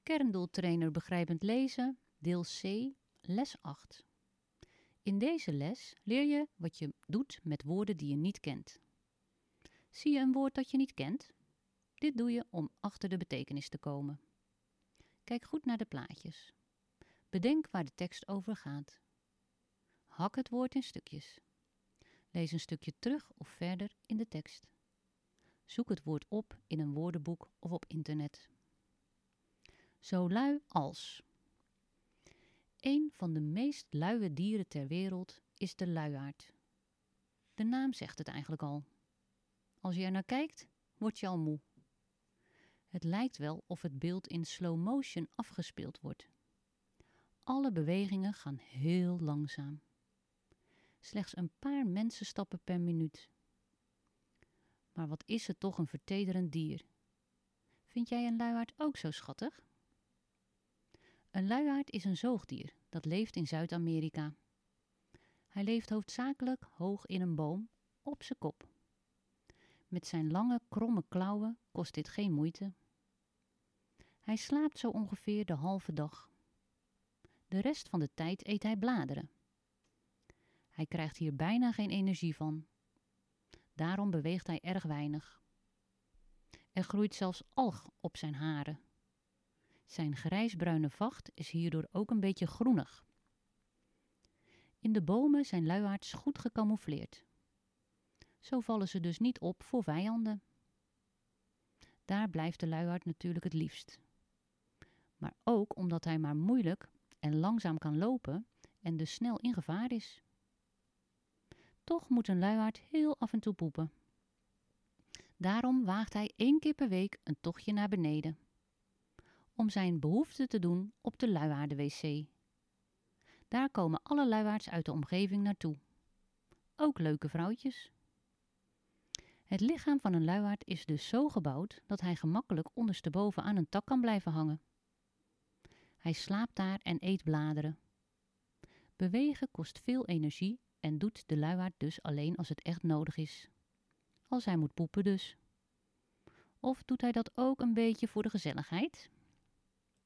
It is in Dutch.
Kerndoeltrainer begrijpend lezen, deel C, les 8. In deze les leer je wat je doet met woorden die je niet kent. Zie je een woord dat je niet kent? Dit doe je om achter de betekenis te komen. Kijk goed naar de plaatjes. Bedenk waar de tekst over gaat. Hak het woord in stukjes. Lees een stukje terug of verder in de tekst. Zoek het woord op in een woordenboek of op internet. Zo lui als. Een van de meest luie dieren ter wereld is de luiaard. De naam zegt het eigenlijk al. Als je er naar kijkt, word je al moe. Het lijkt wel of het beeld in slow motion afgespeeld wordt. Alle bewegingen gaan heel langzaam. Slechts een paar mensenstappen per minuut. Maar wat is het toch een vertederend dier. Vind jij een luiaard ook zo schattig? Een luiaard is een zoogdier dat leeft in Zuid-Amerika. Hij leeft hoofdzakelijk hoog in een boom op zijn kop. Met zijn lange, kromme klauwen kost dit geen moeite. Hij slaapt zo ongeveer de halve dag. De rest van de tijd eet hij bladeren. Hij krijgt hier bijna geen energie van. Daarom beweegt hij erg weinig. Er groeit zelfs alg op zijn haren. Zijn grijsbruine vacht is hierdoor ook een beetje groenig. In de bomen zijn luiaards goed gecamoufleerd. Zo vallen ze dus niet op voor vijanden. Daar blijft de luiaard natuurlijk het liefst. Maar ook omdat hij maar moeilijk en langzaam kan lopen en dus snel in gevaar is. Toch moet een luiaard heel af en toe poepen. Daarom waagt hij 1 keer per week een tochtje naar beneden. Om zijn behoefte te doen op de luiaardenwc. Daar komen alle luiaards uit de omgeving naartoe. Ook leuke vrouwtjes. Het lichaam van een luiaard is dus zo gebouwd dat hij gemakkelijk ondersteboven aan een tak kan blijven hangen. Hij slaapt daar en eet bladeren. Bewegen kost veel energie en doet de luiaard dus alleen als het echt nodig is. Als hij moet poepen dus. Of doet hij dat ook een beetje voor de gezelligheid?